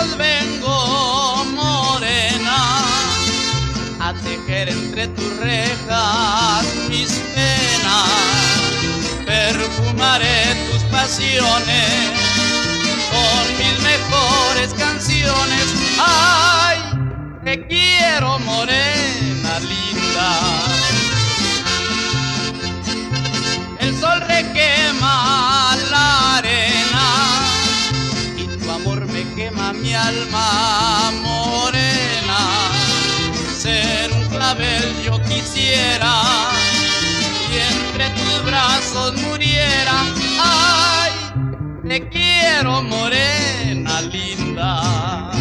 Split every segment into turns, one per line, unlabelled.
lejos vengo, morena, a tejer entre tus rejas mis penas. Perfumaré tus pasiones con mis mejores canciones. Ay, te quiero, morena linda. El sol requema la arena y tu amor me quema mi alma, morena. Ser un clavel yo quisiera y entre tus brazos muriera. Ay, te quiero, morena linda.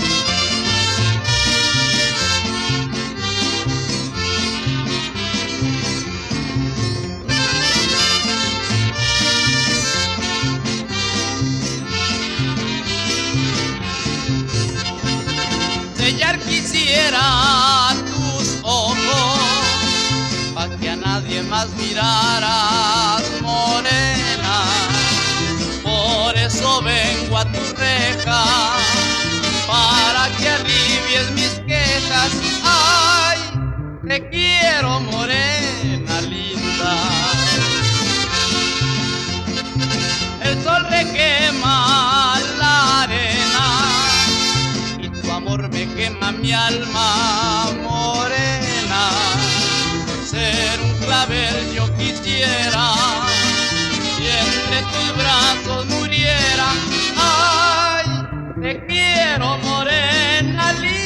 Sellar quisiera tus ojos pa' que a nadie más miraras, morena. Por eso vengo a tu reja, para que alivies mis quejas. Ay, te quiero, morena linda. El sol requema la arena y tu amor me quema mi alma, morena. Ser un clavel yo quisiera y entre tus brazos muriera. Ay, te quiero, morena linda.